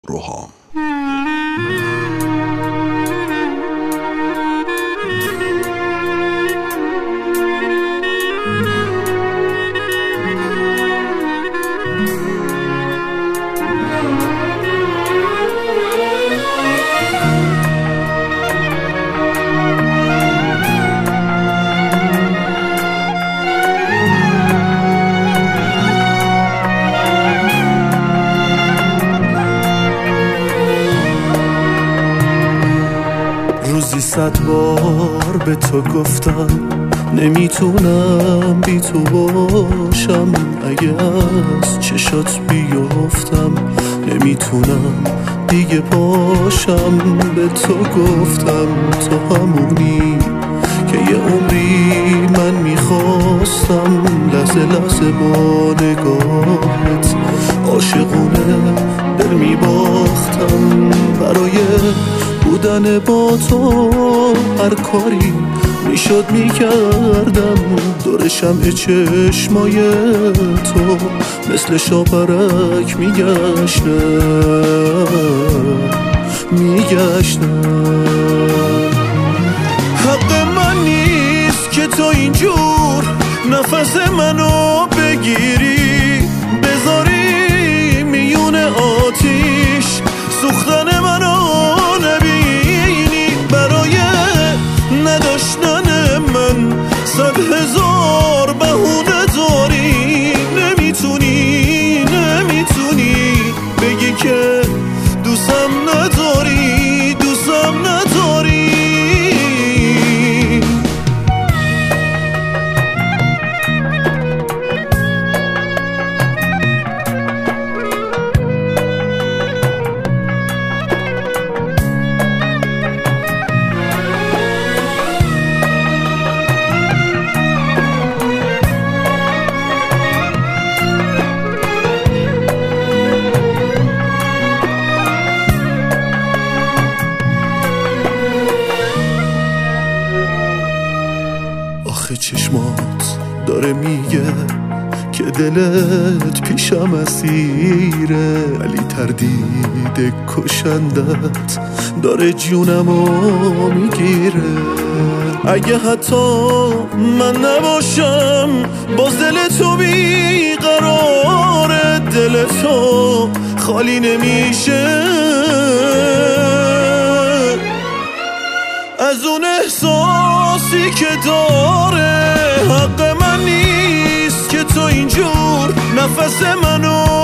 روحام. روزی 100 بار به تو گفتم نمیتونم بی تو باشم، اگه از چشات بیفتم نمیتونم دیگه پاشم. به تو گفتم تو همونی که یه عمری من میخواستم، لحظه لحظه با نگاهت عاشقونه دل میباختم. برای بودن با تو هر کاری میشد میکردم، دور شمع چشمای تو مثل شاپرک میگشتم. حق من نیست که تو اینجور نفس منو بگیری، بذاری میون آتیش سوختن منو نبینی. برای نداشتن من 100,000 بهونه داری، نمیتونی بگی که دوستم نداری، دوستم نداری. آخه چشمات داره میگه که دلت پیشم اسیره، ولی تردید کشندت داره جونمو میگیره. اگه حتی من نباشم باز دل تو بیقراره، دل تو خالی نمیشه از اون احساسی که داره. حق من نیست که تو اینجور نفس منو